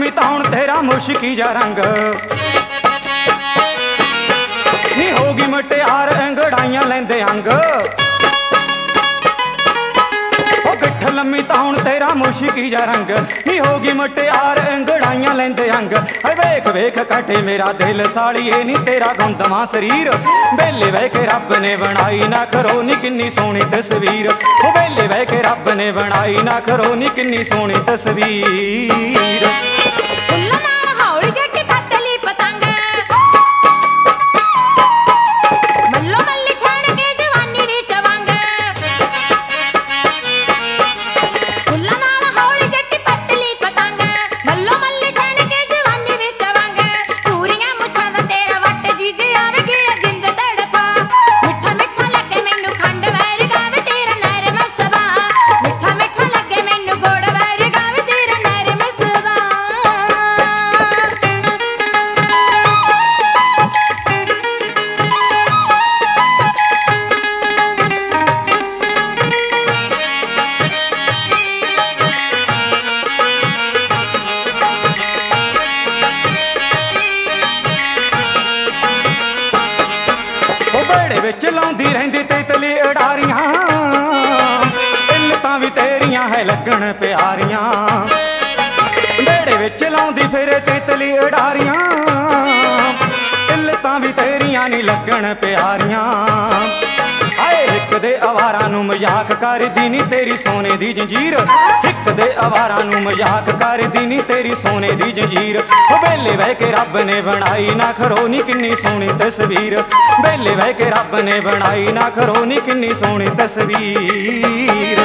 ਲੰਮੀ ਤਾਂ ਹੁਣ ਤੇਰਾ ਮੁਸ਼ਕੀ ਜਾ ਰੰਗ ਨੀ ਹੋਗੀ ਮਟਿਆਰ ਅੰਗੜਾਈਆਂ ਲੈਂਦੇ ਅੰਗ ਗਿੱਠ ਲੰਮੀ ਤਾਂ ਹੁਣ ਤੇਰਾ ਮੁਸ਼ਕੀ ਜਾ ਰੰਗ ਨੀ ਹੋਗੀ ਮਟਿਆਰ ਅੰਗੜਾਈਆਂ ਲੈਂਦੇ ਅੰਗ ਹਾਏ ਵੇਖ ਵੇਖ ਕਾਟੇ ਮੇਰਾ ਦਿਲ ਸਾਲੀਏ ਨੀ ਤੇਰਾ ਗੁੰਦਮਾ ਸਰੀਰ ਵੇਲੇ ਬਹਿ ਕੇ ਰੱਬ ਨੇ ਬਣਾਈ ਨਾ ਖਰੋ ਨੀ ਕਿੰਨੀ ਸੋਹਣੀ ਤਸਵੀਰ ਉਹ ਵੇਲੇ ਬਹਿ ਕੇ ਰੱਬ ਨੇ ਬਣਾਈ ਨਾ ਖਰੋ ਨੀ ਕਿੰਨੀ ਸੋਹਣੀ ਤਸਵੀਰ ਵਿੱਚ ਲਾਉਂਦੀ ਰਹਿੰਦੀ ਤਿਤਲੀ ਉਡਾਰੀਆਂ ਇੱਲਤਾਂ ਵੀ ਤੇਰੀਆਂ ਹੈ ਲੱਗਣ ਪਿਆਰੀਆਂ ਵਿਹੜੇ ਵਿੱਚ ਲਾਉਂਦੀ ਫਿਰੇ ਤਿਤਲੀ ਉਡਾਰੀਆਂ ਇੱਲਤਾਂ ਵੀ ਤੇਰੀਆਂ ਨੀ ਲੱਗਣ ਪਿਆਰੀਆਂ ਹਾਏ ਇੱਕ ਦੇ ਅਵਾਰਾਂ ਨੂੰ ਮਜ਼ਾਕ ਕਰਦੀ ਨੀ ਤੇਰੀ ਸੋਨੇ ਦੀ ਜੰਜੀਰ ਇੱਕ ਦੇ ਅਵਾਰਾਂ ਨੂੰ ਮਜ਼ਾਕ ਕਰਦੀ ਨੀ ਤੇਰੀ ਸੋਨੇ ਦੀ ਜੰਜੀਰ ਉਹ ਵੇਲੇ ਬਹਿ ਕੇ ਰੱਬ ਨੇ ਬਣਾਈ ਨਾ ਖਰੋ ਨੀ ਕਿੰਨੀ ਸੋਹਣੀ ਤਸਵੀਰ ਵੇਲੇ ਬਹਿ ਕੇ ਰੱਬ ਨੇ ਬਣਾਈ ਨਾ ਖਰੋ ਨੀ ਕਿੰਨੀ ਸੋਹਣੀ ਤਸਵੀਰ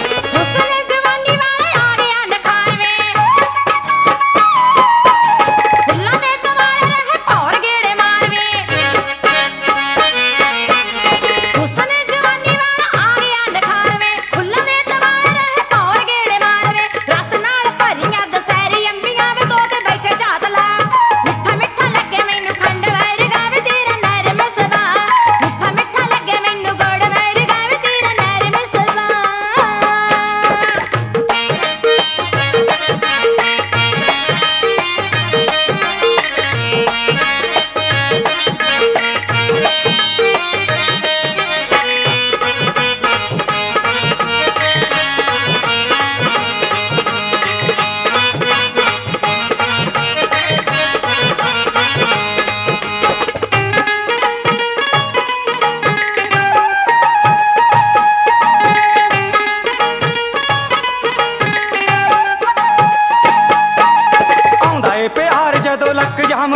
ਜਦੋਂ ਲੱਕ ਜਾਮ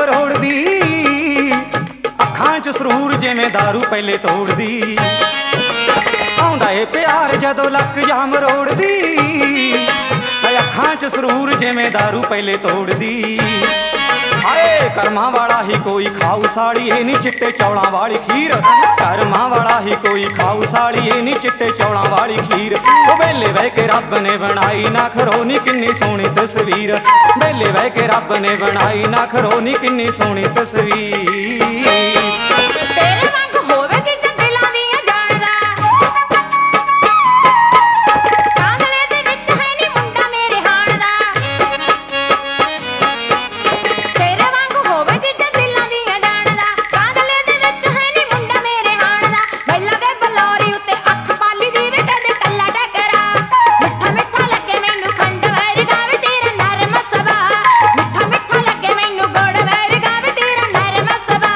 ਰੋੜਦੀ ਅੱਖਾਂ 'ਚ ਸਰੂਰ ਜਿਵੇਂ ਦਾਰੂ ਪਹਿਲੇ ਤੋੜਦੀ ਆਉਂਦਾ ਏ ਪਿਆਰ ਜਦੋਂ ਲੱਕ ਜਾਮ ਰੋੜਦੀ ਅੱਖਾਂ 'ਚ ਸਰੂਰ ਜਿਵੇਂ ਦਾਰੂ ਪਹਿਲੇ ਤੋੜਦੀ ਹਾਏ ਕਰਮਾਂ ਵਾਲਾ ਹੀ ਕੋਈ ਖਾਊ ਸਾਲੀਏ ਨੀ ਚਿੱਟੇ ਚੌਲਾਂ ਵਾਲੀ ਖੀਰ ਕਰਮਾਂ ਵਾਲਾ ਹੀ ਕੋਈ ਖਾਊ ਸਾਲੀਏ ਨੀ ਚਿੱਟੇ ਚੌਲਾਂ ਵਾਲੀ ਖੀਰ ਉਹ ਵੇਲੇ ਬਹਿ ਕੇ ਰੱਬ ਨੇ ਬਣਾਈ ਨਾ ਖਰੋ ਨੀ ਕਿੰਨੀ ਸੋਹਣੀ ਤਸਵੀਰ ਵੇਲੇ ਬਹਿ ਕੇ ਰੱਬ ਨੇ ਬਣਾਈ ਨਾ ਖਰੋ ਨੀ ਕਿੰਨੀ ਸੋਹਣੀ ਤਸਵੀਰ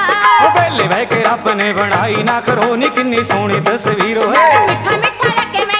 ਬਹਿ ਕੇ ਰੱਬ ਨੇ ਬਣਾਈ ਨਾ ਖਰੋ ਨੀ ਕਿੰਨੀ ਸੋਹਣੀ ਤਸਵੀਰ ਹੋਏ ਮਿੱਠਾ ਮਿੱਠਾ ਲੱਗੇ